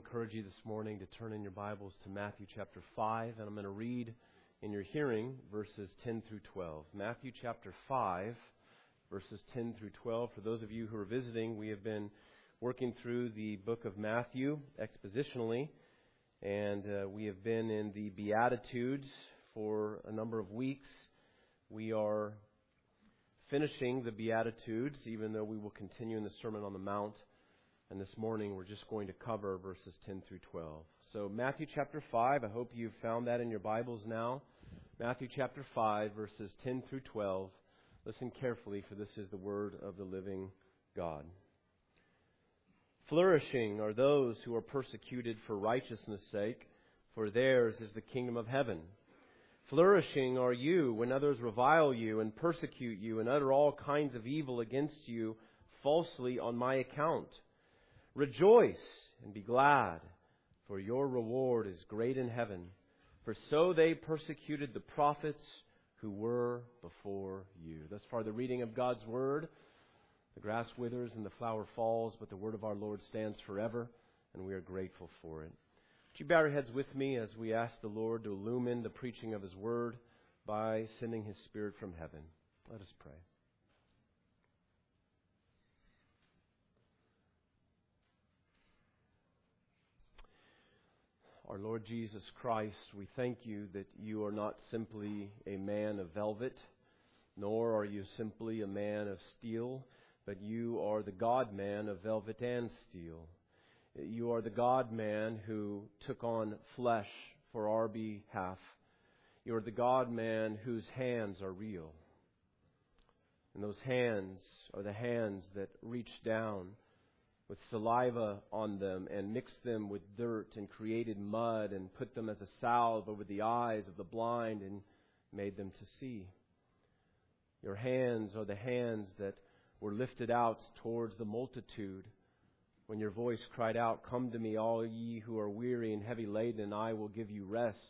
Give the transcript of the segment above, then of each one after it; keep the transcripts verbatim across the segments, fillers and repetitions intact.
encourage you this morning to turn in your Bibles to Matthew chapter five, and I'm going to read in your hearing verses ten through twelve. Matthew chapter five, verses ten through twelve. For those of you who are visiting, we have been working through the book of Matthew expositionally, and uh, we have been in the Beatitudes for a number of weeks. We are finishing the Beatitudes, even though we will continue in the Sermon on the Mount. And this morning we're just going to cover verses ten through twelve. So Matthew chapter five, I hope you've found that in your Bibles now. Matthew chapter five, verses ten through twelve. Listen carefully, for this is the word of the living God. Flourishing are those who are persecuted for righteousness' sake, for theirs is the kingdom of heaven. Flourishing are you when others revile you and persecute you and utter all kinds of evil against you falsely on my account. Rejoice and be glad, for your reward is great in heaven. For so they persecuted the prophets who were before you. Thus far the reading of God's Word. The grass withers and the flower falls, but the Word of our Lord stands forever, and we are grateful for it. Would you bow your heads with me as we ask the Lord to illumine the preaching of His Word by sending His Spirit from heaven? Let us pray. Our Lord Jesus Christ, we thank you that you are not simply a man of velvet, nor are you simply a man of steel, but you are the God-man of velvet and steel. You are the God-man who took on flesh for our behalf. You are the God-man whose hands are real. And those hands are the hands that reach down with saliva on them and mixed them with dirt and created mud and put them as a salve over the eyes of the blind and made them to see. Your hands are the hands that were lifted out towards the multitude when your voice cried out, "Come to me, all ye who are weary and heavy laden, and I will give you rest."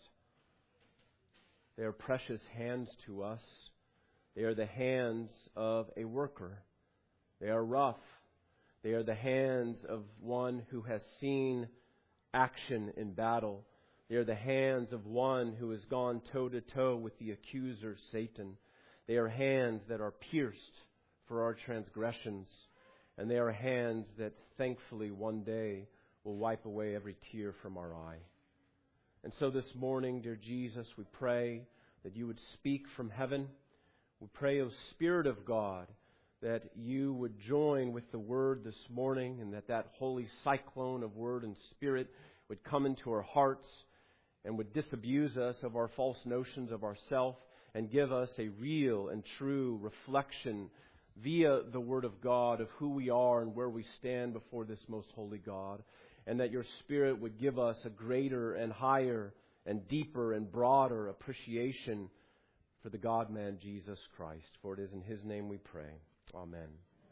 They are precious hands to us. They are the hands of a worker. They are rough. They are the hands of one who has seen action in battle. They are the hands of one who has gone toe-to-toe with the accuser, Satan. They are hands that are pierced for our transgressions. And they are hands that thankfully one day will wipe away every tear from our eye. And so this morning, dear Jesus, we pray that you would speak from heaven. We pray, O Spirit of God, that you would join with the Word this morning, and that that holy cyclone of Word and Spirit would come into our hearts and would disabuse us of our false notions of ourself and give us a real and true reflection via the Word of God of who we are and where we stand before this most holy God, and that your Spirit would give us a greater and higher and deeper and broader appreciation for the God-man Jesus Christ. For it is in His name we pray. Amen.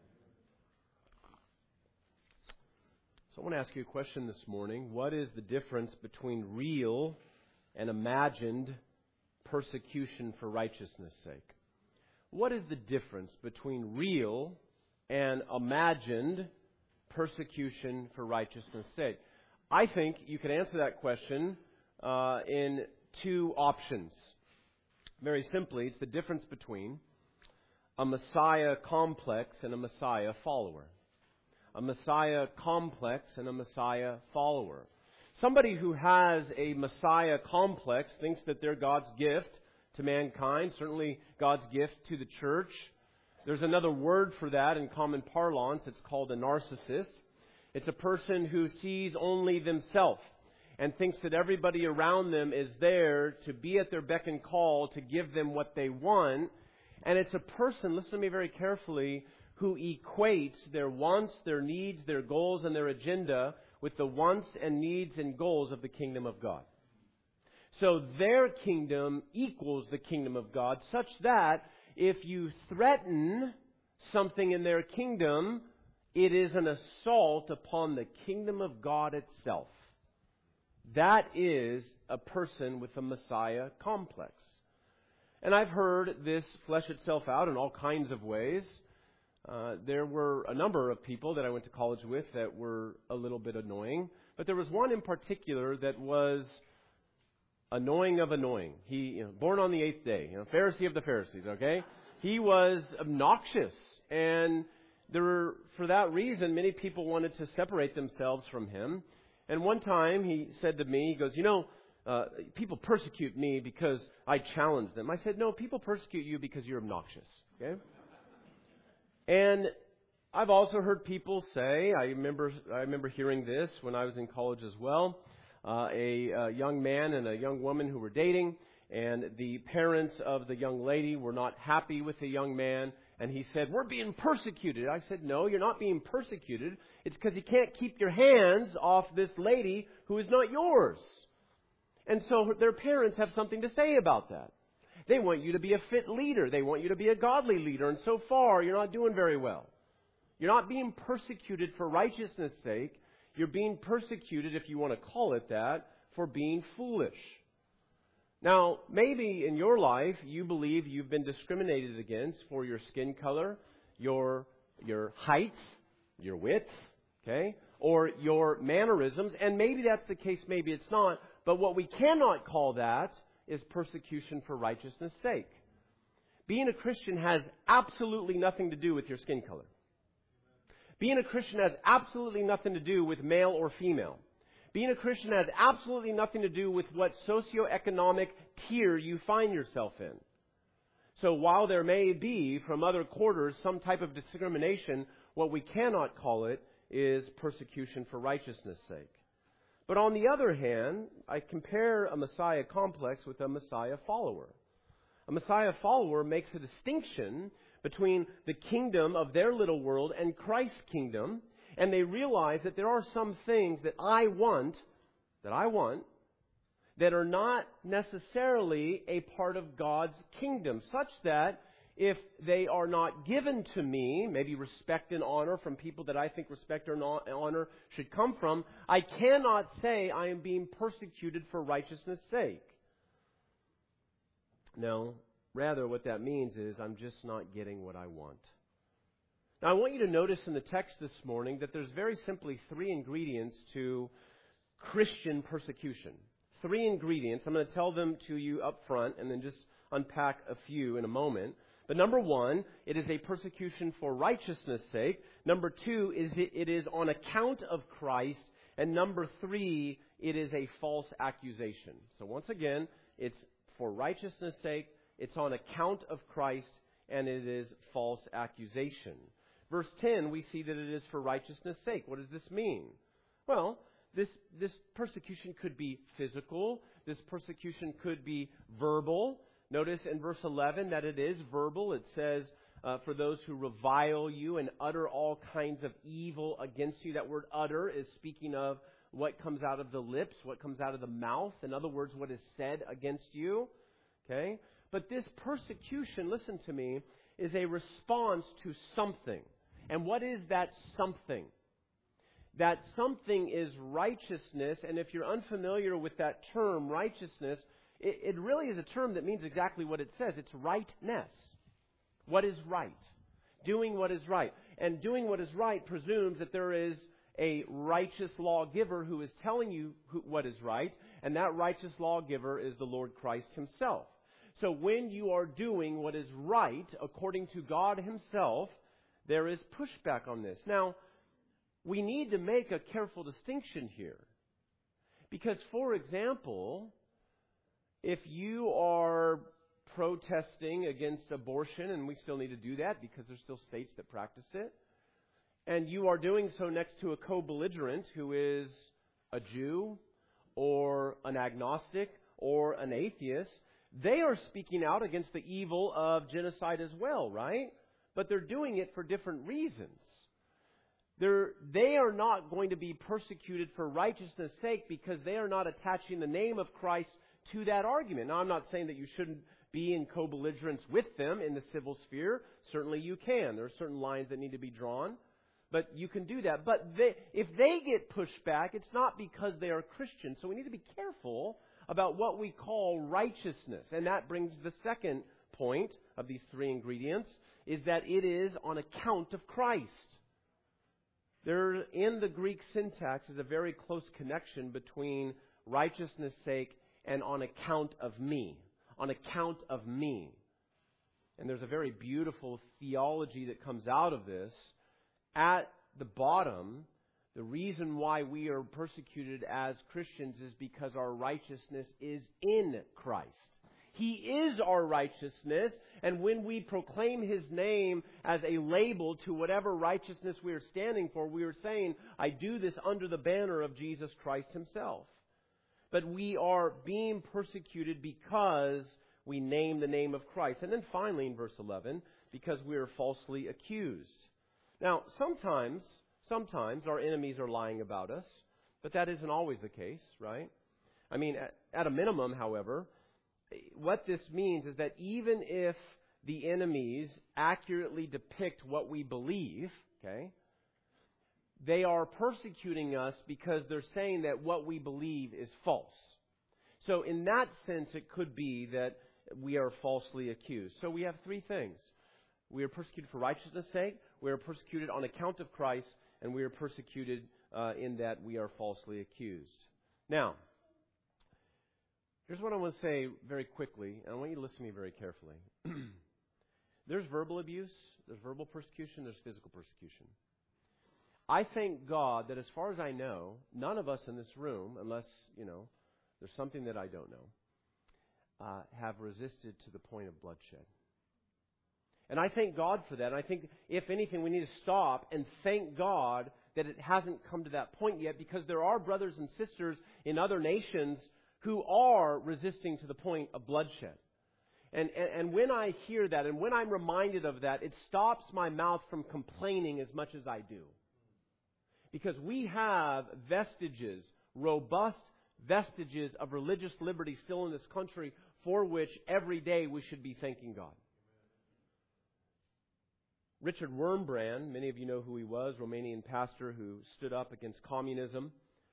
So I want to ask you a question this morning. What is the difference between real and imagined persecution for righteousness' sake? What is the difference between real and imagined persecution for righteousness' sake? I think you can answer that question uh, in two options. Very simply, it's the difference between a Messiah complex and a Messiah follower. A Messiah complex and a Messiah follower. Somebody who has a Messiah complex thinks that they're God's gift to mankind, certainly God's gift to the church. There's another word for that in common parlance. It's called a narcissist. It's a person who sees only themselves and thinks that everybody around them is there to be at their beck and call to give them what they want. And it's a person, listen to me very carefully, who equates their wants, their needs, their goals, and their agenda with the wants and needs and goals of the kingdom of God. So their kingdom equals the kingdom of God, such that if you threaten something in their kingdom, it is an assault upon the kingdom of God itself. That is a person with a Messiah complex. And I've heard this flesh itself out in all kinds of ways. Uh, there were a number of people that I went to college with that were a little bit annoying, but there was one in particular that was annoying of annoying. He, you know, born on the eighth day, you know, Pharisee of the Pharisees, okay? He was obnoxious, and there were, for that reason, many people wanted to separate themselves from him. And one time he said to me, he goes, you know, uh, people persecute me because I challenge them. I said, no, people persecute you because you're obnoxious, okay? And I've also heard people say, I remember I remember hearing this when I was in college as well, uh, a, a young man and a young woman who were dating, and the parents of the young lady were not happy with the young man, and he said, we're being persecuted. I said, no, you're not being persecuted. It's because you can't keep your hands off this lady who is not yours. And so their parents have something to say about that. They want you to be a fit leader. They want you to be a godly leader. And so far, you're not doing very well. You're not being persecuted for righteousness' sake. You're being persecuted, if you want to call it that, for being foolish. Now, maybe in your life, you believe you've been discriminated against for your skin color, your, your height, your width, okay, or your mannerisms. And maybe that's the case, maybe it's not. But what we cannot call that is persecution for righteousness' sake. Being a Christian has absolutely nothing to do with your skin color. Being a Christian has absolutely nothing to do with male or female. Being a Christian has absolutely nothing to do with what socioeconomic tier you find yourself in. So while there may be from other quarters some type of discrimination, what we cannot call it is persecution for righteousness' sake. But on the other hand, I compare a Messiah complex with a Messiah follower. A Messiah follower makes a distinction between the kingdom of their little world and Christ's kingdom, and they realize that there are some things that I want, that I want, that are not necessarily a part of God's kingdom, such that if they are not given to me, maybe respect and honor from people that I think respect and honor should come from, I cannot say I am being persecuted for righteousness' sake. No, rather what that means is I'm just not getting what I want. Now I want you to notice in the text this morning that there's very simply three ingredients to Christian persecution. Three ingredients. I'm going to tell them to you up front and then just unpack a few in a moment. But number one, it is a persecution for righteousness' sake. Number two, is it, it is on account of Christ. And number three, it is a false accusation. So once again, it's for righteousness' sake, it's on account of Christ, and it is false accusation. Verse ten, we see that it is for righteousness' sake. What does this mean? Well, this, this persecution could be physical. This persecution could be verbal. Notice in verse eleven that it is verbal. It says, uh, for those who revile you and utter all kinds of evil against you. That word utter is speaking of what comes out of the lips, what comes out of the mouth. In other words, what is said against you. Okay? But this persecution, listen to me, is a response to something. And what is that something? That something is righteousness. And if you're unfamiliar with that term, righteousness, It, it really is a term that means exactly what it says. It's rightness. What is right? Doing what is right. And doing what is right presumes that there is a righteous lawgiver who is telling you who, what is right. And that righteous lawgiver is the Lord Christ Himself. So when you are doing what is right according to God Himself, there is pushback on this. Now, we need to make a careful distinction here. Because, for example, if you are protesting against abortion, and we still need to do that because there's still states that practice it, and you are doing so next to a co-belligerent who is a Jew or an agnostic or an atheist, they are speaking out against the evil of genocide as well, right? But they're doing it for different reasons. They're, they are not going to be persecuted for righteousness' sake because they are not attaching the name of Christ to that argument. Now, I'm not saying that you shouldn't be in co-belligerence with them in the civil sphere. Certainly you can. There are certain lines that need to be drawn. But you can do that. But they, if they get pushed back, it's not because they are Christians. So we need to be careful about what we call righteousness. And that brings the second point of these three ingredients is that it is on account of Christ. There, in the Greek syntax, is a very close connection between righteousness' sake and on account of me. On account of me. And there's a very beautiful theology that comes out of this. At the bottom, the reason why we are persecuted as Christians is because our righteousness is in Christ. He is our righteousness, and when we proclaim His name as a label to whatever righteousness we are standing for, we are saying, I do this under the banner of Jesus Christ Himself. But we are being persecuted because we name the name of Christ. And then finally in verse eleven, because we are falsely accused. Now, sometimes, sometimes our enemies are lying about us, but that isn't always the case, right? I mean, at, at a minimum, however, what this means is that even if the enemies accurately depict what we believe, okay, they are persecuting us because they're saying that what we believe is false. So in that sense, it could be that we are falsely accused. So we have three things. We are persecuted for righteousness' sake, we are persecuted on account of Christ, and we are persecuted uh, in that we are falsely accused. Now, here's what I want to say very quickly, and I want you to listen to me very carefully. There's verbal abuse, there's verbal persecution, there's physical persecution. I thank God that as far as I know, none of us in this room, unless, you know, there's something that I don't know, uh, have resisted to the point of bloodshed. And I thank God for that. And I think, if anything, we need to stop and thank God that it hasn't come to that point yet, because there are brothers and sisters in other nations who are resisting to the point of bloodshed. And, and, and when I hear that, and when I'm reminded of that, it stops my mouth from complaining as much as I do. Because we have vestiges, robust vestiges of religious liberty still in this country, for which every day we should be thanking God. Richard Wurmbrand, many of you know who he was, Romanian pastor who stood up against communism.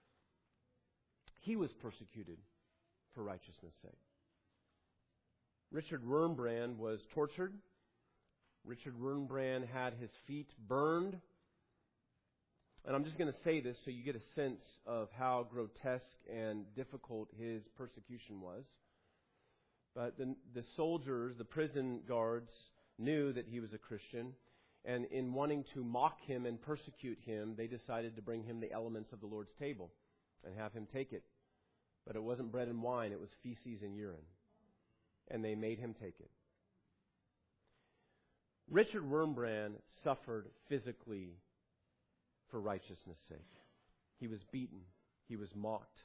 He was persecuted for righteousness' sake. Richard Wurmbrand was tortured. Richard Wurmbrand had his feet burned. And I'm just going to say this so you get a sense of how grotesque and difficult his persecution was. But the, the soldiers, the prison guards, knew that he was a Christian. And in wanting to mock him and persecute him, they decided to bring him the elements of the Lord's table and have him take it. But it wasn't bread and wine, it was feces and urine. And they made him take it. Richard Wurmbrand suffered physically for righteousness' sake. He was beaten. He was mocked.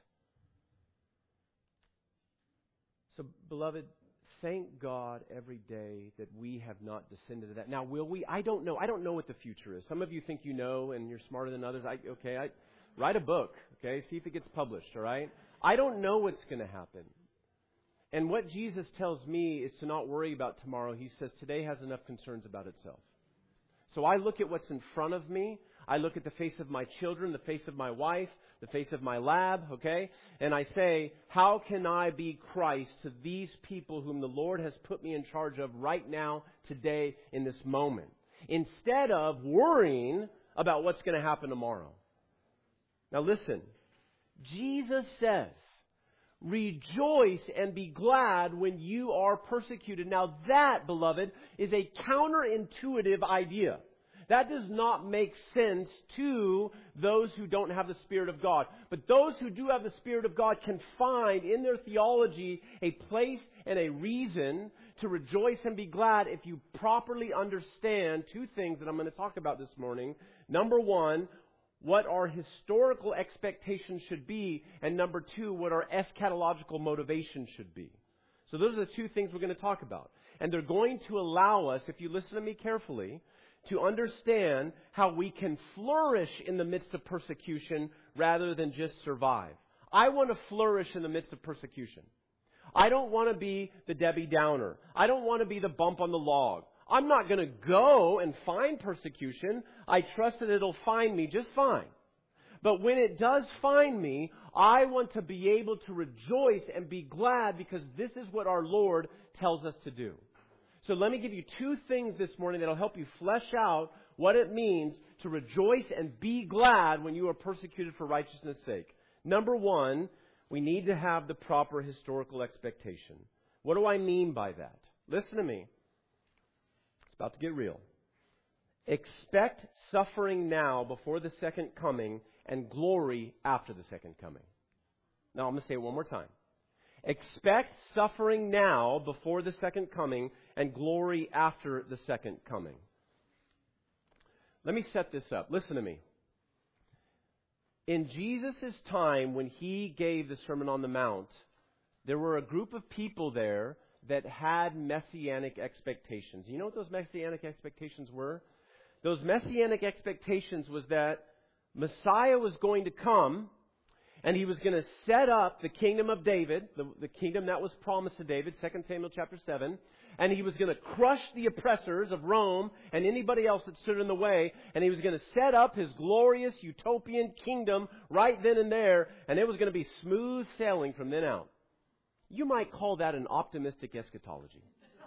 So, beloved, thank God every day that we have not descended to that. Now, will we? I don't know. I don't know what the future is. Some of you think you know, and you're smarter than others. I, okay, I write a book. Okay, see if it gets published. All right. I don't know what's going to happen. And what Jesus tells me is to not worry about tomorrow. He says today has enough concerns about itself. So I look at what's in front of me. I look at the face of my children, the face of my wife, the face of my lab, okay? And I say, how can I be Christ to these people whom the Lord has put me in charge of right now, today, in this moment? Instead of worrying about what's going to happen tomorrow. Now listen, Jesus says, rejoice and be glad when you are persecuted. Now that, beloved, is a counterintuitive idea. That does not make sense to those who don't have the Spirit of God. But those who do have the Spirit of God can find in their theology a place and a reason to rejoice and be glad if you properly understand two things that I'm going to talk about this morning. Number one, what our historical expectations should be, and number two, what our eschatological motivation should be. So those are the two things we're going to talk about. And they're going to allow us, if you listen to me carefully, to understand how we can flourish in the midst of persecution rather than just survive. I want to flourish in the midst of persecution. I don't want to be the Debbie Downer. I don't want to be the bump on the log. I'm not going to go and find persecution. I trust that it'll find me just fine. But when it does find me, I want to be able to rejoice and be glad because this is what our Lord tells us to do. So let me give you two things this morning that will help you flesh out what it means to rejoice and be glad when you are persecuted for righteousness' sake. Number one, we need to have the proper historical expectation. What do I mean by that? Listen to me. It's about to get real. Expect suffering now before the second coming and glory after the second coming. Now I'm going to say it one more time. Expect suffering now before the second coming and glory after the second coming. Let me set this up. Listen to me. In Jesus' time, when He gave the Sermon on the Mount, there were a group of people there that had messianic expectations. You know what those messianic expectations were? Those messianic expectations was that Messiah was going to come, and He was going to set up the kingdom of David, the, the kingdom that was promised to David, Second Samuel chapter seven. And He was going to crush the oppressors of Rome and anybody else that stood in the way. And He was going to set up His glorious utopian kingdom right then and there. And it was going to be smooth sailing from then out. You might call that an optimistic eschatology.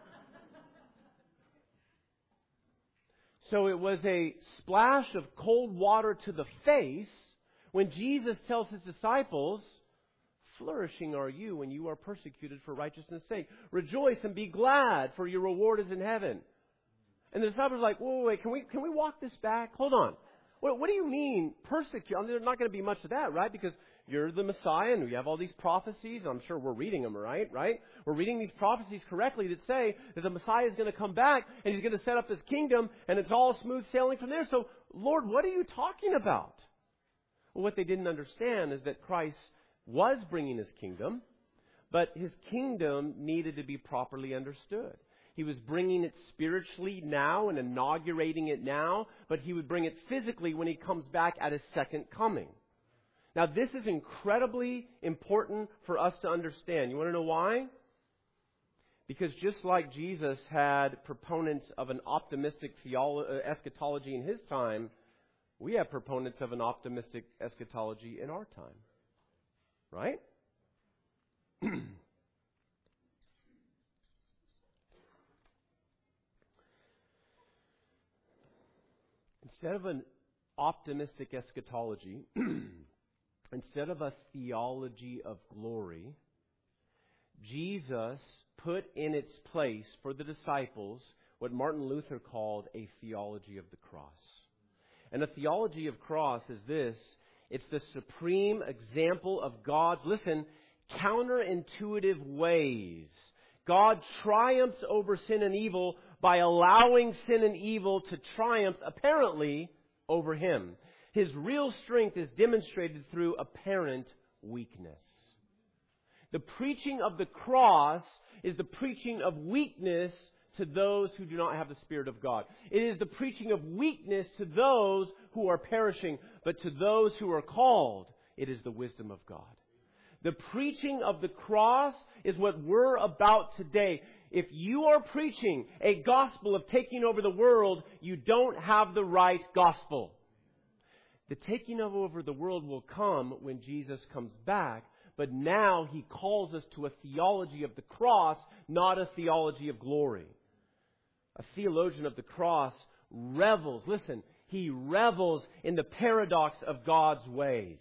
So it was a splash of cold water to the face when Jesus tells His disciples, flourishing are you when you are persecuted for righteousness' sake. Rejoice and be glad, for your reward is in heaven. And the disciples are like, whoa, wait, wait, can we, can we walk this back? Hold on. What, what do you mean persecute? I mean, there's not going to be much of that, right? Because you're the Messiah and we have all these prophecies. I'm sure we're reading them, right? Right? We're reading these prophecies correctly that say that the Messiah is going to come back and He's going to set up this kingdom and it's all smooth sailing from there. So, Lord, what are you talking about? Well, what they didn't understand is that Christ was bringing His kingdom, but His kingdom needed to be properly understood. He was bringing it spiritually now and inaugurating it now, but He would bring it physically when He comes back at His second coming. Now, this is incredibly important for us to understand. You want to know why? Because just like Jesus had proponents of an optimistic theolo- uh, eschatology in His time, we have proponents of an optimistic eschatology in our time. Right? Instead of an optimistic eschatology, instead of a theology of glory, Jesus put in its place for the disciples what Martin Luther called a theology of the cross. And a theology of cross is this: it's the supreme example of God's, listen, counterintuitive ways. God triumphs over sin and evil by allowing sin and evil to triumph, apparently, over Him. His real strength is demonstrated through apparent weakness. The preaching of the cross is the preaching of weakness to those who do not have the Spirit of God. It is the preaching of weakness to those who are perishing, but to those who are called, it is the wisdom of God. The preaching of the cross is what we're about today. If you are preaching a gospel of taking over the world, you don't have the right gospel. The taking over the world will come when Jesus comes back, but now He calls us to a theology of the cross, not a theology of glory. A theologian of the cross revels, listen, he revels in the paradox of God's ways.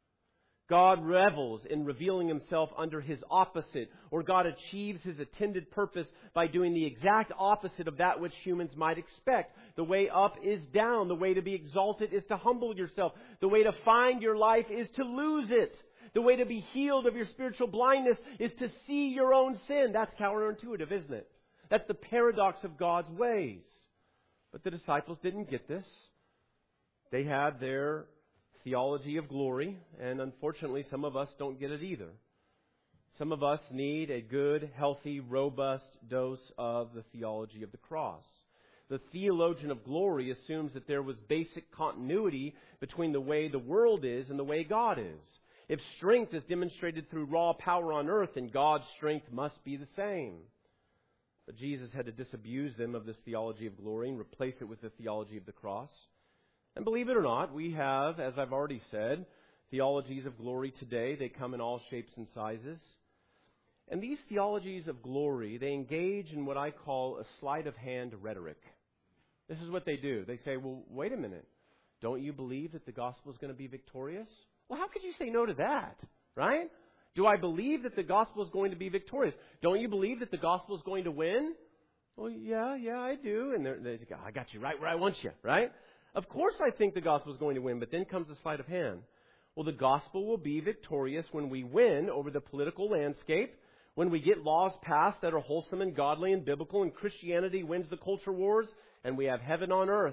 God revels in revealing Himself under His opposite, or God achieves His intended purpose by doing the exact opposite of that which humans might expect. The way up is down. The way to be exalted is to humble yourself. The way to find your life is to lose it. The way to be healed of your spiritual blindness is to see your own sin. That's counterintuitive, isn't it? That's the paradox of God's ways. But the disciples didn't get this. They had their theology of glory, and unfortunately some of us don't get it either. Some of us need a good, healthy, robust dose of the theology of the cross. The theologian of glory assumes that there was basic continuity between the way the world is and the way God is. If strength is demonstrated through raw power on earth, then God's strength must be the same. But Jesus had to disabuse them of this theology of glory and replace it with the theology of the cross. And believe it or not, we have, as I've already said, theologies of glory today. They come in all shapes and sizes. And these theologies of glory, they engage in what I call a sleight of hand rhetoric. This is what they do. They say, well, wait a minute. Don't you believe that the gospel is going to be victorious? Well, how could you say no to that, right? Do I believe that the gospel is going to be victorious? Don't you believe that the gospel is going to win? Well, yeah, yeah, I do. And they go, I got you right where I want you, right? Of course I think the gospel is going to win, but then comes the sleight of hand. Well, the gospel will be victorious when we win over the political landscape, when we get laws passed that are wholesome and godly and biblical, and Christianity wins the culture wars, and we have heaven on earth.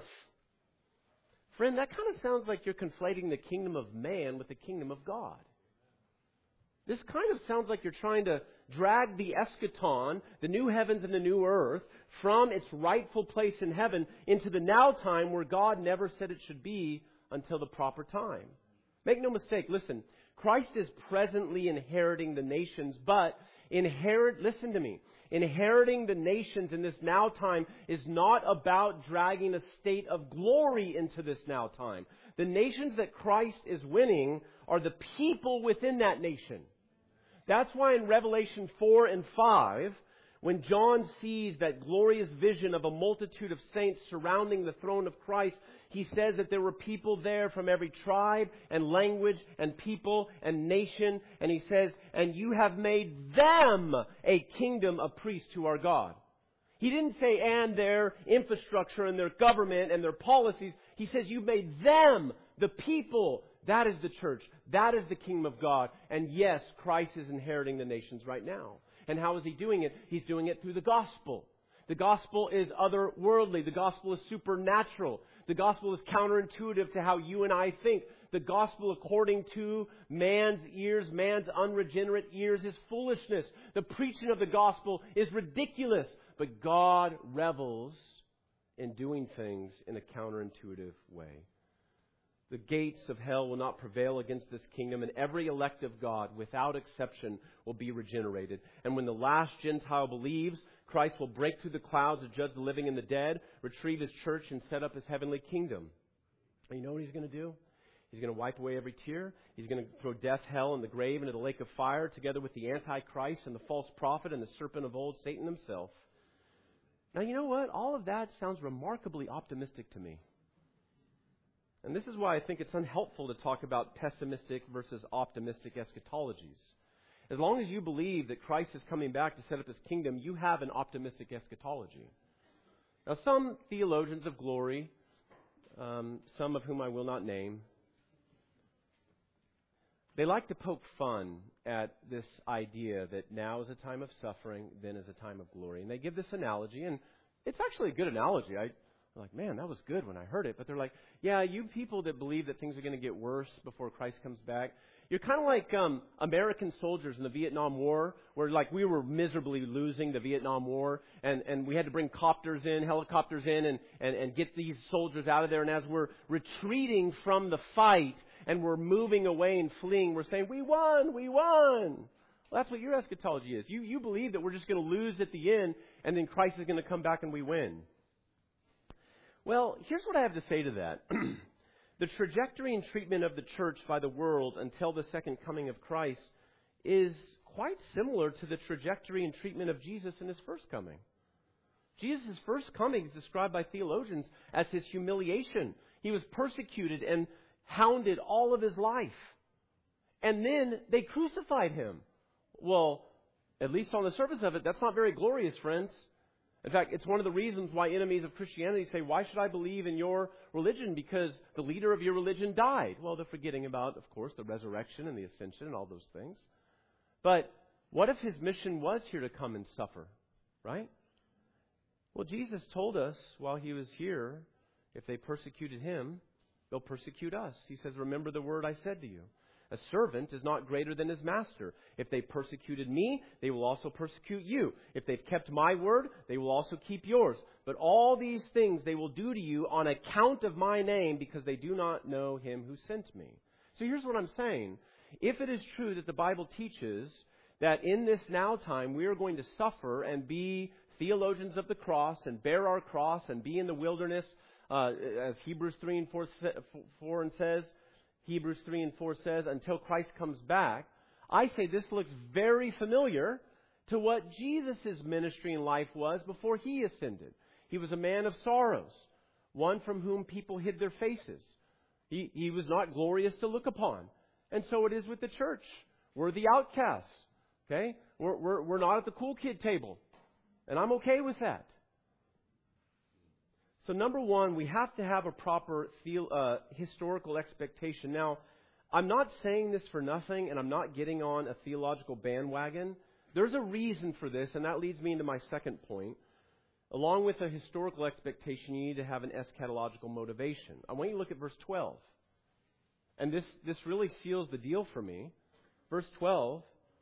Friend, that kind of sounds like you're conflating the kingdom of man with the kingdom of God. This kind of sounds like you're trying to drag the eschaton, the new heavens and the new earth, from its rightful place in heaven into the now time where God never said it should be until the proper time. Make no mistake, listen, Christ is presently inheriting the nations, but inherit, listen to me, inheriting the nations in this now time is not about dragging a state of glory into this now time. The nations that Christ is winning are the people within that nation. That's why in Revelation four and five, when John sees that glorious vision of a multitude of saints surrounding the throne of Christ, he says that there were people there from every tribe and language and people and nation. And he says, and you have made them a kingdom of priests to our God. He didn't say, and their infrastructure and their government and their policies. He says, you've made them, the people. That is the church. That is the kingdom of God. And yes, Christ is inheriting the nations right now. And how is He doing it? He's doing it through the gospel. The gospel is otherworldly. The gospel is supernatural. The gospel is counterintuitive to how you and I think. The gospel, according to man's ears, man's unregenerate ears, is foolishness. The preaching of the gospel is ridiculous. But God revels in doing things in a counterintuitive way. The gates of hell will not prevail against this kingdom, and every elect of God, without exception, will be regenerated. And when the last Gentile believes, Christ will break through the clouds to judge the living and the dead, retrieve His church, and set up His heavenly kingdom. And you know what He's going to do? He's going to wipe away every tear. He's going to throw death, hell, and the grave into the lake of fire, together with the Antichrist and the false prophet and the serpent of old, Satan himself. Now, you know what? All of that sounds remarkably optimistic to me. And this is why I think it's unhelpful to talk about pessimistic versus optimistic eschatologies. As long as you believe that Christ is coming back to set up His kingdom, you have an optimistic eschatology. Now, some theologians of glory, um, some of whom I will not name, they like to poke fun at this idea that now is a time of suffering, then is a time of glory. And they give this analogy, and it's actually a good analogy. I I'm like, man, that was good when I heard it. But they're like, yeah, you people that believe that things are going to get worse before Christ comes back, you're kind of like um, American soldiers in the Vietnam War, where like we were miserably losing the Vietnam War, and, and we had to bring copters in, helicopters in, and, and, and get these soldiers out of there. And as we're retreating from the fight and we're moving away and fleeing, we're saying, we won, we won. Well, that's what your eschatology is. You, you believe that we're just going to lose at the end, and then Christ is going to come back and we win. Well, here's what I have to say to that. The trajectory and treatment of the church by the world until the second coming of Christ is quite similar to the trajectory and treatment of Jesus in His first coming. Jesus' first coming is described by theologians as His humiliation. He was persecuted and hounded all of His life. And then they crucified Him. Well, at least on the surface of it, that's not very glorious, friends. In fact, it's one of the reasons why enemies of Christianity say, why should I believe in your religion? Because the leader of your religion died. Well, they're forgetting about, of course, the resurrection and the ascension and all those things. But what if His mission was here to come and suffer, right? Well, Jesus told us while He was here, if they persecuted Him, they'll persecute us. He says, remember the word I said to you. A servant is not greater than his master. If they persecuted me, they will also persecute you. If they've kept my word, they will also keep yours. But all these things they will do to you on account of my name, because they do not know Him who sent me. So here's what I'm saying. If it is true that the Bible teaches that in this now time we are going to suffer and be theologians of the cross and bear our cross and be in the wilderness, uh, as Hebrews three and four, four and says, Hebrews three and four says, until Christ comes back, I say this looks very familiar to what Jesus' ministry and life was before He ascended. He was a man of sorrows, one from whom people hid their faces. He, he was not glorious to look upon. And so it is with the church. We're the outcasts. Okay? We're, we're, we're not at the cool kid table. And I'm okay with that. So number one, we have to have a proper theo- uh, historical expectation. Now, I'm not saying this for nothing, and I'm not getting on a theological bandwagon. There's a reason for this, and that leads me into my second point. Along with a historical expectation, you need to have an eschatological motivation. I want you to look at verse twelve. And this, this really seals the deal for me. Verse twelve.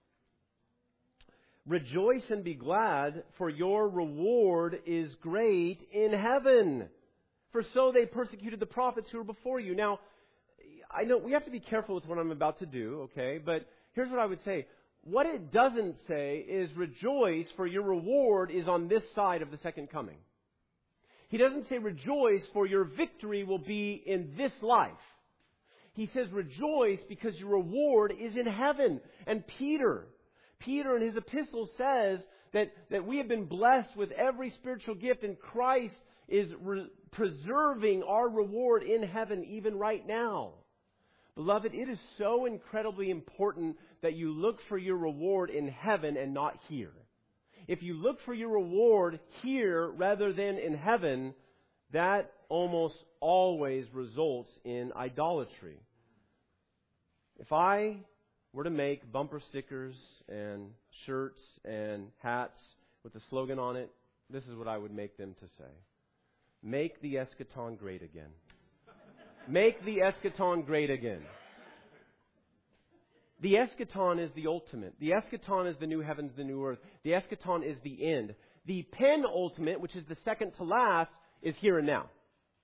Rejoice and be glad, for your reward is great in heaven. For so they persecuted the prophets who were before you. Now, I know we have to be careful with what I'm about to do, okay? But here's what I would say. What it doesn't say is rejoice, for your reward is on this side of the second coming. He doesn't say rejoice, for your victory will be in this life. He says rejoice because your reward is in heaven. And Peter... Peter in his epistle says that, that we have been blessed with every spiritual gift, and Christ is re- preserving our reward in heaven even right now. Beloved, it is so incredibly important that you look for your reward in heaven and not here. If you look for your reward here rather than in heaven, that almost always results in idolatry. If I were to make bumper stickers and shirts and hats with a slogan on it, this is what I would make them to say. Make the eschaton great again. Make the eschaton great again. The eschaton is the ultimate. The eschaton is the new heavens, the new earth. The eschaton is the end. The penultimate, which is the second to last, is here and now.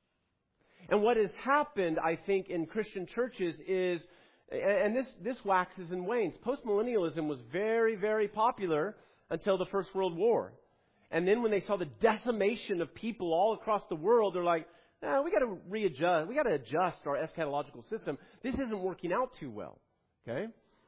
And what has happened, I think, in Christian churches is, and this, this waxes and wanes. Postmillennialism was very, very popular until the First World War. And then when they saw the decimation of people all across the world, they're like, nah, we got to readjust. We got to adjust our eschatological system. This isn't working out too well. Okay?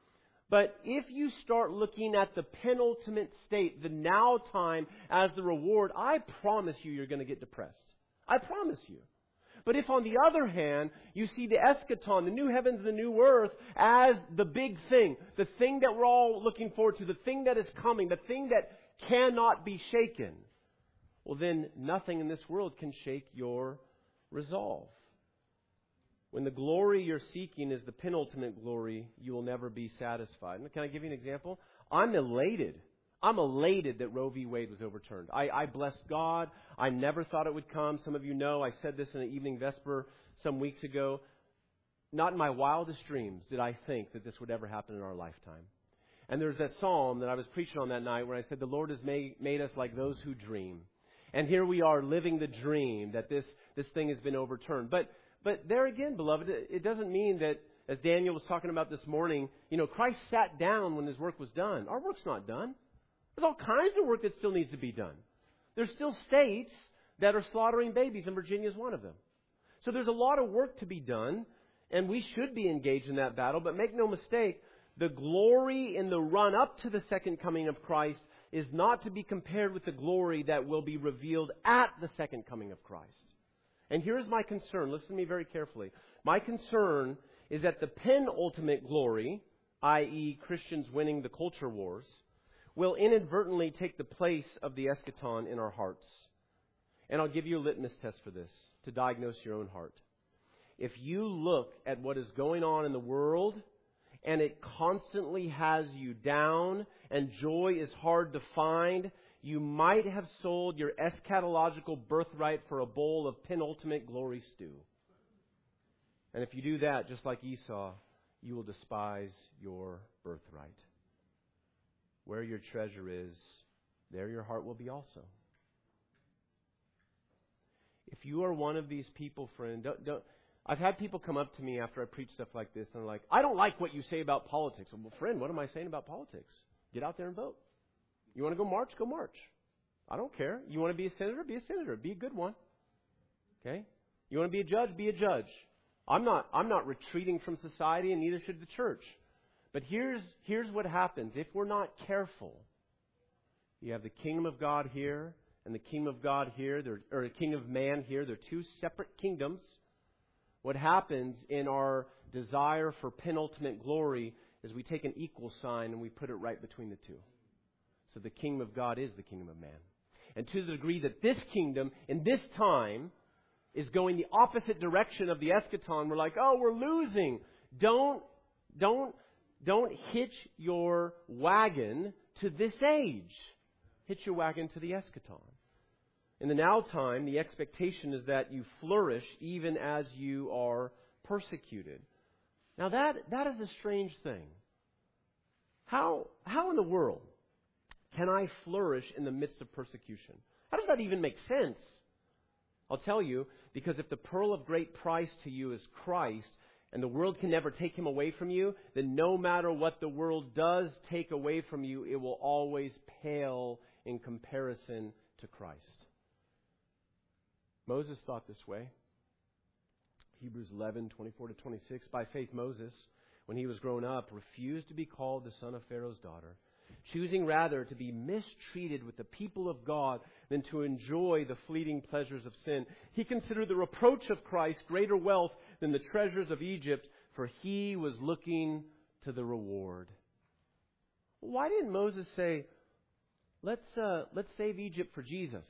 But if you start looking at the penultimate state, the now time, as the reward, I promise you you're going to get depressed. I promise you. But if, on the other hand, you see the eschaton, the new heavens, the new earth, as the big thing, the thing that we're all looking forward to, the thing that is coming, the thing that cannot be shaken, well then nothing in this world can shake your resolve. When the glory you're seeking is the penultimate glory, you will never be satisfied. And can I give you an example? I'm elated. I'm elated that Roe v. Wade was overturned. I, I bless God. I never thought it would come. Some of you know I said this in an evening vesper some weeks ago. Not in my wildest dreams did I think that this would ever happen in our lifetime. And there's that psalm that I was preaching on that night where I said, the Lord has made, made us like those who dream. And here we are living the dream that this, this thing has been overturned. But, but there again, beloved, it, it doesn't mean that, as Daniel was talking about this morning, you know, Christ sat down when His work was done. Our work's not done. There's all kinds of work that still needs to be done. There's still states that are slaughtering babies, and Virginia is one of them. So there's a lot of work to be done, and we should be engaged in that battle. But make no mistake, the glory in the run-up to the second coming of Christ is not to be compared with the glory that will be revealed at the second coming of Christ. And here's my concern. Listen to me very carefully. My concern is that the penultimate glory, that is Christians winning the culture wars, will inadvertently take the place of the eschaton in our hearts. And I'll give you a litmus test for this, to diagnose your own heart. If you look at what is going on in the world, and it constantly has you down, and joy is hard to find, you might have sold your eschatological birthright for a bowl of penultimate glory stew. And if you do that, just like Esau, you will despise your birthright. Where your treasure is, there your heart will be also. If you are one of these people, friend, don't, don't, I've had people come up to me after I preach stuff like this, and they're like, I don't like what you say about politics. Well, friend, what am I saying about politics? Get out there and vote. You want to go march? Go march. I don't care. You want to be a senator? Be a senator. Be a good one. Okay? You want to be a judge? Be a judge. I'm not, I'm not retreating from society, and neither should the church. But here's, here's what happens. If we're not careful, You have the kingdom of God here and the kingdom of God here, They're, or the kingdom of man here. They're two separate kingdoms. What happens in our desire for penultimate glory is we take an equal sign and we put it right between the two. So the kingdom of God is the kingdom of man. And to the degree that this kingdom, in this time, is going the opposite direction of the eschaton, we're like, oh, we're losing. Don't, don't, don't hitch your wagon to this age. Hitch your wagon to the eschaton. In the now time, the expectation is that you flourish even as you are persecuted. Now that, that is a strange thing. How, how in the world can I flourish in the midst of persecution? How does that even make sense? I'll tell you, because if the pearl of great price to you is Christ, and the world can never take Him away from you, then no matter what the world does take away from you, it will always pale in comparison to Christ. Moses thought this way. Hebrews eleven, twenty-four to twenty-six. By faith, Moses, when he was grown up, refused to be called the son of Pharaoh's daughter, choosing rather to be mistreated with the people of God than to enjoy the fleeting pleasures of sin. He considered the reproach of Christ greater wealth than the treasures of Egypt, for he was looking to the reward. Why didn't Moses say, let's, uh, let's save Egypt for Jesus?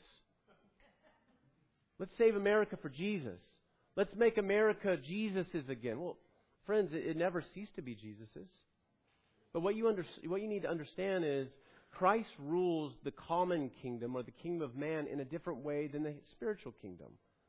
Let's save America for Jesus. Let's make America Jesus's again. Well, friends, it, it never ceased to be Jesus's. But what you, under, what you need to understand is Christ rules the common kingdom or the kingdom of man in a different way than the spiritual kingdom.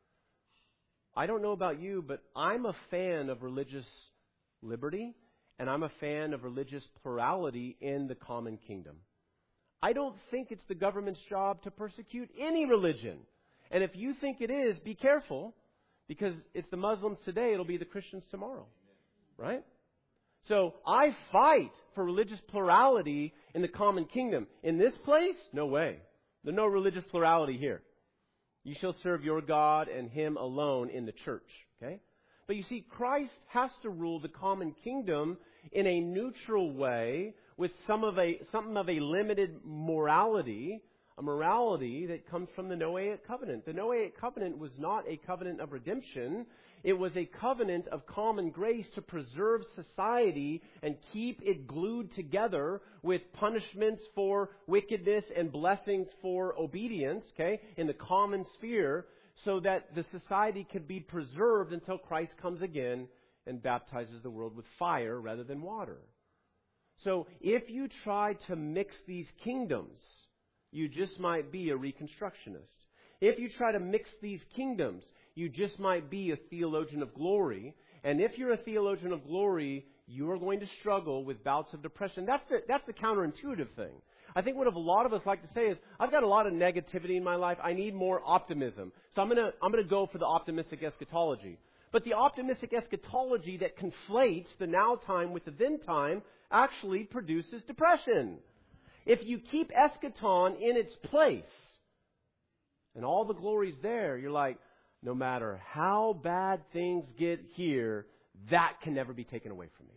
I don't know about you, but I'm a fan of religious liberty and I'm a fan of religious plurality in the common kingdom. I don't think it's the government's job to persecute any religion. And if you think it is, be careful, because it's the Muslims today, it'll be the Christians tomorrow. Right? So I fight for religious plurality in the common kingdom. In this place, no way. There's no religious plurality here. You shall serve your God and Him alone in the church. Okay? But you see, Christ has to rule the common kingdom in a neutral way with some of a something of a limited morality, a morality that comes from the Noahic covenant. The Noahic covenant was not a covenant of redemption. It was a covenant of common grace to preserve society and keep it glued together with punishments for wickedness and blessings for obedience, okay, in the common sphere, so that the society could be preserved until Christ comes again and baptizes the world with fire rather than water. So if you try to mix these kingdoms, you just might be a Reconstructionist. If you try to mix these kingdoms, you just might be a theologian of glory. And if you're a theologian of glory, you are going to struggle with bouts of depression. That's the, that's the counterintuitive thing. I think what a lot of us like to say is, I've got a lot of negativity in my life. I need more optimism. So I'm going to I'm going to go for the optimistic eschatology. But the optimistic eschatology that conflates the now time with the then time actually produces depression. If you keep eschaton in its place and all the glory's there, you're like, no matter how bad things get here, that can never be taken away from me.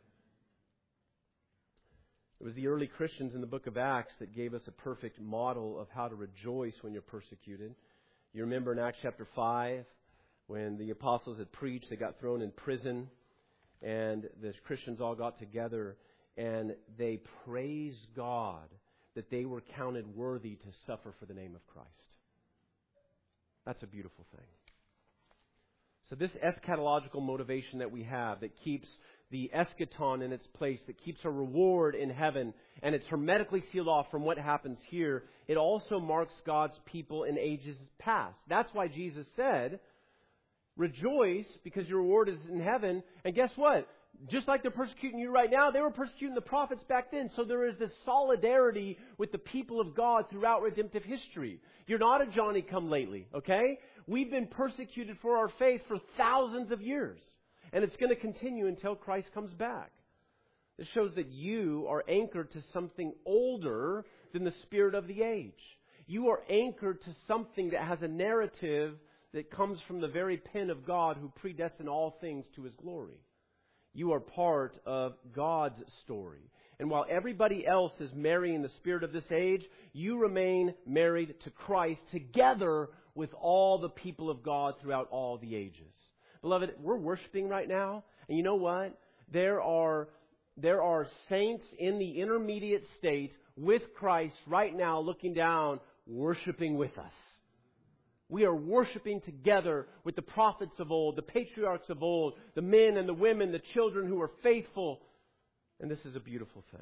It was the early Christians in the book of Acts that gave us a perfect model of how to rejoice when you're persecuted. You remember in Acts chapter five, when the apostles had preached, they got thrown in prison, and the Christians all got together, and they praised God that they were counted worthy to suffer for the name of Christ. That's a beautiful thing. So this eschatological motivation that we have that keeps the eschaton in its place, that keeps a reward in heaven, and it's hermetically sealed off from what happens here, it also marks God's people in ages past. That's why Jesus said, rejoice because your reward is in heaven. And guess what? Just like they're persecuting you right now, they were persecuting the prophets back then. So there is this solidarity with the people of God throughout redemptive history. You're not a Johnny-come-lately, okay? We've been persecuted for our faith for thousands of years. And it's going to continue until Christ comes back. This shows that you are anchored to something older than the spirit of the age. You are anchored to something that has a narrative that comes from the very pen of God who predestined all things to His glory. You are part of God's story. And while everybody else is marrying the spirit of this age, you remain married to Christ together with all the people of God throughout all the ages. Beloved, we're worshiping right now. And you know what? There are, there are saints in the intermediate state with Christ right now looking down, worshiping with us. We are worshiping together with the prophets of old, the patriarchs of old, the men and the women, the children who are faithful. And this is a beautiful thing.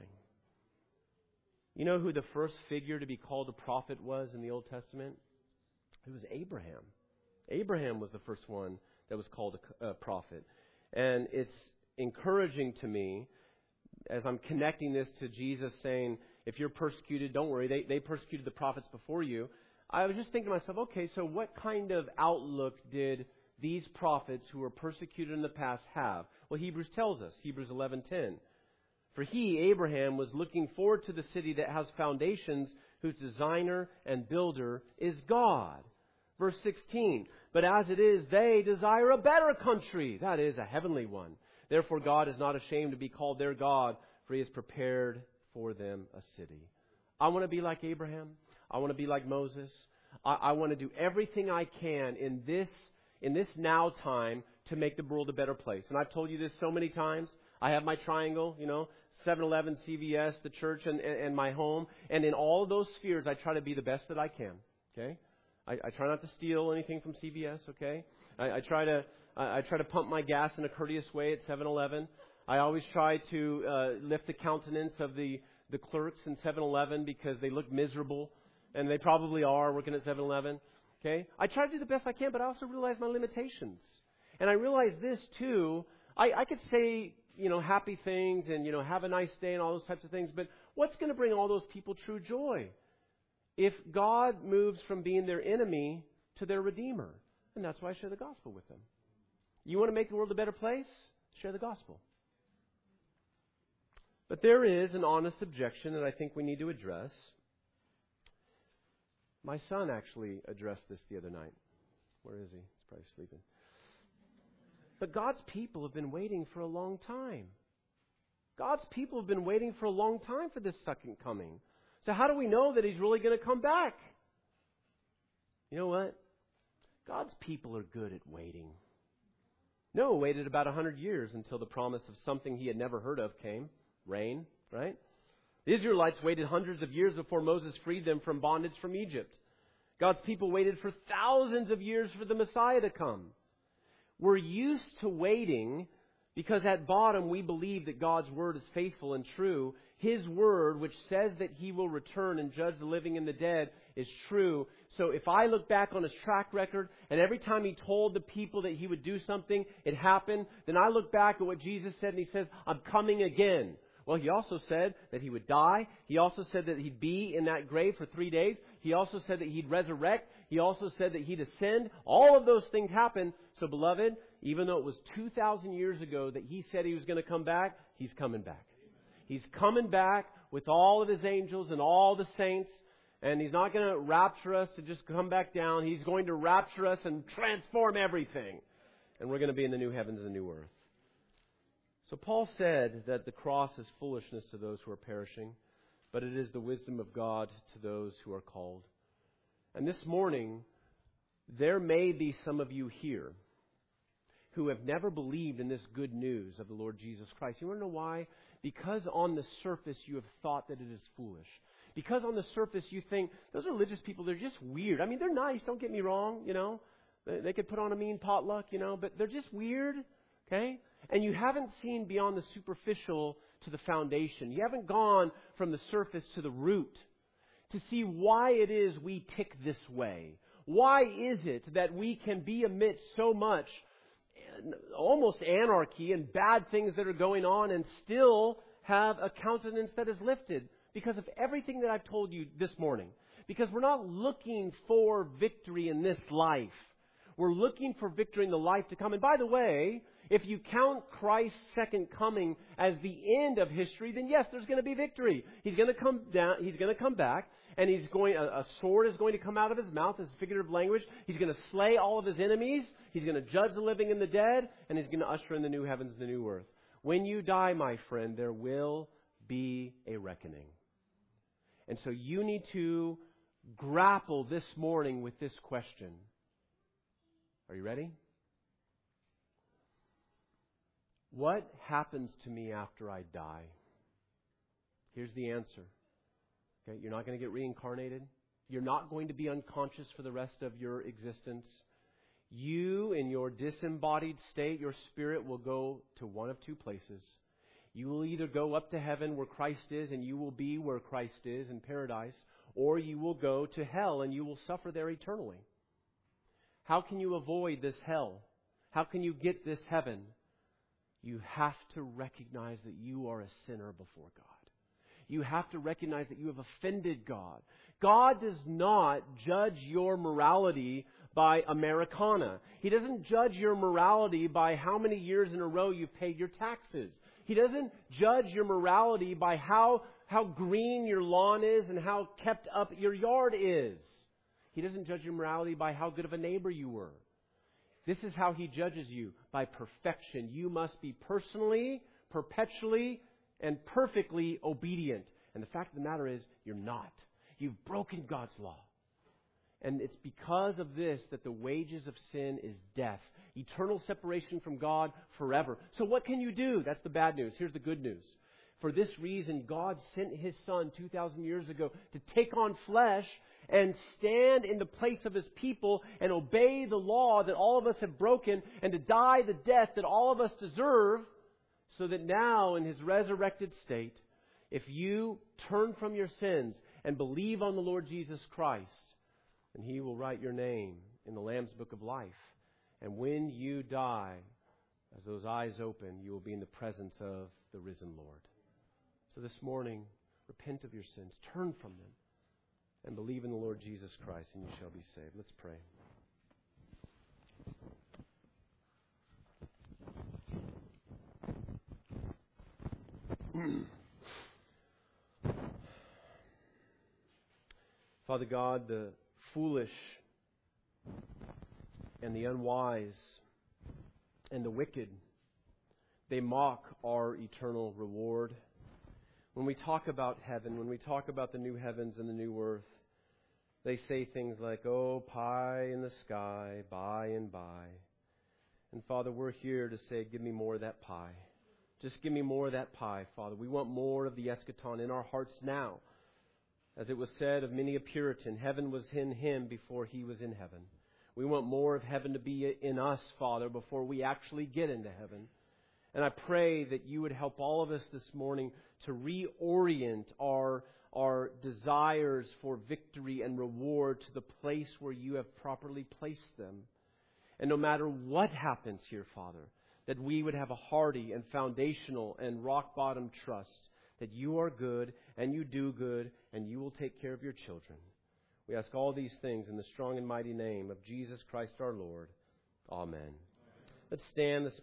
You know who the first figure to be called a prophet was in the Old Testament? It was Abraham. Abraham was the first one that was called a, a prophet. And it's encouraging to me as I'm connecting this to Jesus saying, if you're persecuted, don't worry, they, they persecuted the prophets before you. I was just thinking to myself, okay, so what kind of outlook did these prophets who were persecuted in the past have? Well, Hebrews tells us, Hebrews eleven ten. For he, Abraham, was looking forward to the city that has foundations, whose designer and builder is God. Verse sixteen, but as it is, they desire a better country, that is, a heavenly one. Therefore God is not ashamed to be called their God, for he has prepared for them a city. I want to be like Abraham. I want to be like Moses. I, I want to do everything I can in this, in this now time to make the world a better place. And I've told you this so many times. I have my triangle, you know, seven eleven, C V S, the church, and, and, and my home. And in all of those spheres, I try to be the best that I can. Okay? I, I try not to steal anything from C V S, okay? I, I try to I, I try to pump my gas in a courteous way at seven eleven. I always try to uh, lift the countenance of the, the clerks in seven eleven because they look miserable. And they probably are working at seven eleven. Okay? I try to do the best I can, but I also realize my limitations. And I realize this too. I, I could say, you know, happy things and, you know, have a nice day and all those types of things. But what's going to bring all those people true joy? If God moves from being their enemy to their redeemer. And that's why I share the gospel with them. You want to make the world a better place? Share the gospel. But there is an honest objection that I think we need to address. My son actually addressed this the other night. Where is he? He's probably sleeping. But God's people have been waiting for a long time. God's people have been waiting for a long time for this second coming. So how do we know that He's really going to come back? You know what? God's people are good at waiting. Noah waited about one hundred years until the promise of something he had never heard of came. Rain, right? The Israelites waited hundreds of years before Moses freed them from bondage from Egypt. God's people waited for thousands of years for the Messiah to come. We're used to waiting because at bottom we believe that God's Word is faithful and true. His Word, which says that He will return and judge the living and the dead, is true. So if I look back on His track record, and every time He told the people that He would do something, it happened, then I look back at what Jesus said and He says, I'm coming again. Well, He also said that He would die. He also said that He'd be in that grave for three days. He also said that He'd resurrect. He also said that He'd ascend. All of those things happened. So, beloved, even though it was two thousand years ago that He said He was going to come back, He's coming back. He's coming back with all of His angels and all the saints. And He's not going to rapture us to just come back down. He's going to rapture us and transform everything. And we're going to be in the new heavens and the new earth. So Paul said that the cross is foolishness to those who are perishing, but it is the wisdom of God to those who are called. And this morning, there may be some of you here who have never believed in this good news of the Lord Jesus Christ. You want to know why? Because on the surface you have thought that it is foolish. Because on the surface you think, those religious people, they're just weird. I mean, they're nice, don't get me wrong, you know. They, they could put on a mean potluck, you know, but they're just weird, okay? And you haven't seen beyond the superficial to the foundation. You haven't gone from the surface to the root to see why it is we tick this way. Why is it that we can be amidst so much almost anarchy and bad things that are going on and still have a countenance that is lifted? Because of everything that I've told you this morning. Because we're not looking for victory in this life. We're looking for victory in the life to come. And by the way, if you count Christ's second coming as the end of history, then yes, there's going to be victory. He's going to come down, He's going to come back, and he's going, a, a sword is going to come out of His mouth as figurative language. He's going to slay all of His enemies. He's going to judge the living and the dead, and He's going to usher in the new heavens and the new earth. When you die, my friend, there will be a reckoning. And so you need to grapple this morning with this question. Are you ready? What happens to me after I die? Here's the answer. Okay, you're not going to get reincarnated. You're not going to be unconscious for the rest of your existence. You, in your disembodied state, your spirit will go to one of two places. You will either go up to heaven where Christ is, and you will be where Christ is in paradise, or you will go to hell and you will suffer there eternally. How can you avoid this hell? How can you get this heaven? You have to recognize that you are a sinner before God. You have to recognize that you have offended God. God does not judge your morality by Americana. He doesn't judge your morality by how many years in a row you've paid your taxes. He doesn't judge your morality by how, how green your lawn is and how kept up your yard is. He doesn't judge your morality by how good of a neighbor you were. This is how He judges you, by perfection. You must be personally, perpetually, and perfectly obedient. And the fact of the matter is, you're not. You've broken God's law. And it's because of this that the wages of sin is death. Eternal separation from God forever. So what can you do? That's the bad news. Here's the good news. For this reason, God sent His Son two thousand years ago to take on flesh and stand in the place of His people and obey the law that all of us have broken and to die the death that all of us deserve, so that now in His resurrected state, if you turn from your sins and believe on the Lord Jesus Christ, and He will write your name in the Lamb's Book of Life. And when you die, as those eyes open, you will be in the presence of the risen Lord. So this morning, repent of your sins, turn from them, and believe in the Lord Jesus Christ, and you shall be saved. Let's pray. Father God, the foolish and the unwise and the wicked, they mock our eternal reward. When we talk about heaven, when we talk about the new heavens and the new earth, they say things like, oh, pie in the sky, by and by. And Father, we're here to say, give me more of that pie. Just give me more of that pie, Father. We want more of the eschaton in our hearts now. As it was said of many a Puritan, heaven was in him before he was in heaven. We want more of heaven to be in us, Father, before we actually get into heaven. And I pray that you would help all of us this morning to reorient our, our desires for victory and reward to the place where you have properly placed them. And no matter what happens here, Father, that we would have a hearty and foundational and rock-bottom trust that you are good and you do good and you will take care of your children. We ask all these things in the strong and mighty name of Jesus Christ our Lord. Amen. Let's stand this